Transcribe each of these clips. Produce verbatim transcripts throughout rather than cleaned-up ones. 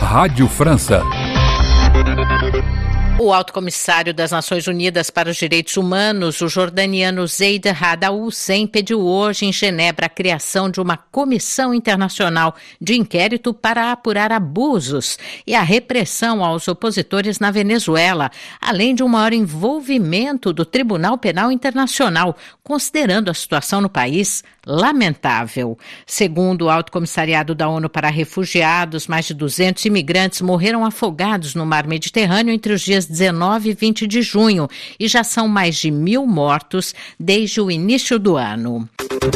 Rádio França. O alto comissário das Nações Unidas para os Direitos Humanos, o jordaniano Zeid Ra'ad al-Hussein, pediu hoje em Genebra a criação de uma comissão internacional de inquérito para apurar abusos e a repressão aos opositores na Venezuela, além de um maior envolvimento do Tribunal Penal Internacional, considerando a situação no país lamentável. Segundo o Alto Comissariado da ONU para Refugiados, mais de duzentos imigrantes morreram afogados no mar Mediterrâneo entre os dias dezenove e vinte de junho e já são mais de mil mortos desde o início do ano.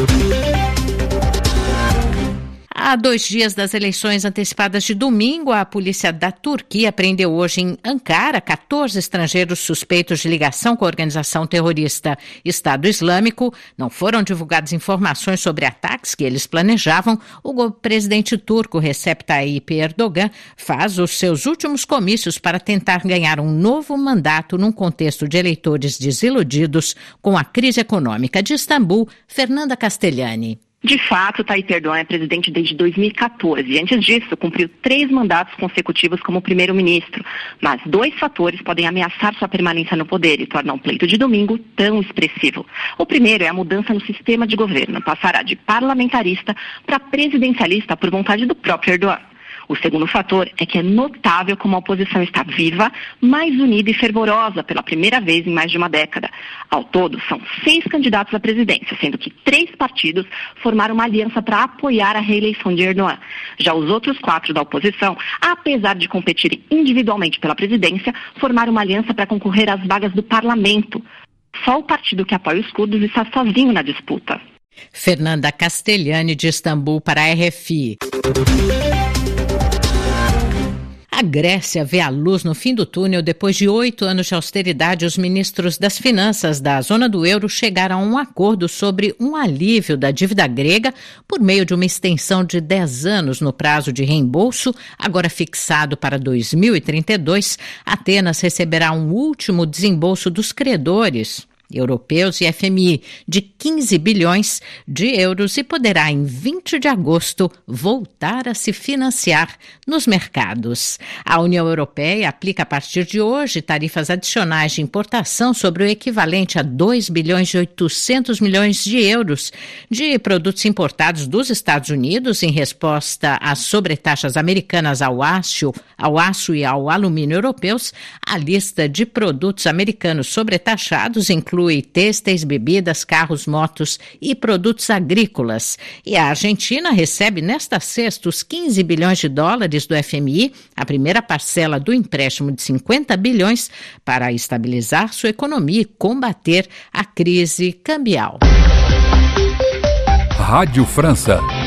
Há dois dias das eleições antecipadas de domingo, a polícia da Turquia prendeu hoje em Ankara catorze estrangeiros suspeitos de ligação com a organização terrorista Estado Islâmico. Não foram divulgadas informações sobre ataques que eles planejavam. O presidente turco Recep Tayyip Erdogan faz os seus últimos comícios para tentar ganhar um novo mandato num contexto de eleitores desiludidos com a crise econômica. De Istambul, Fernanda Castellani. De fato, Tayyip Erdogan é presidente desde dois mil e catorze. Antes disso, cumpriu três mandatos consecutivos como primeiro-ministro. Mas dois fatores podem ameaçar sua permanência no poder e tornar um pleito de domingo tão expressivo. O primeiro é a mudança no sistema de governo. Passará de parlamentarista para presidencialista por vontade do próprio Erdogan. O segundo fator é que é notável como a oposição está viva, mais unida e fervorosa pela primeira vez em mais de uma década. Ao todo, são seis candidatos à presidência, sendo que três partidos formaram uma aliança para apoiar a reeleição de Erdogan. Já os outros quatro da oposição, apesar de competirem individualmente pela presidência, formaram uma aliança para concorrer às vagas do parlamento. Só o partido que apoia os curdos está sozinho na disputa. Fernanda Castellani, de Istambul, para a R F I. A Grécia vê a luz no fim do túnel. Depois de oito anos de austeridade, os ministros das finanças da zona do euro chegaram a um acordo sobre um alívio da dívida grega por meio de uma extensão de dez anos no prazo de reembolso, agora fixado para dois mil e trinta e dois. Atenas receberá um último desembolso dos credores europeus e F M I de quinze bilhões de euros e poderá, em vinte de agosto, voltar a se financiar nos mercados. A União Europeia aplica a partir de hoje tarifas adicionais de importação sobre o equivalente a dois bilhões e oitocentos milhões de euros de produtos importados dos Estados Unidos em resposta às sobretaxas americanas ao aço, ao aço e ao alumínio europeus. A lista de produtos americanos sobretaxados inclui inclui têxteis, bebidas, carros, motos e produtos agrícolas. E a Argentina recebe nesta sexta os quinze bilhões de dólares do F M I, a primeira parcela do empréstimo de cinquenta bilhões, para estabilizar sua economia e combater a crise cambial. Rádio França.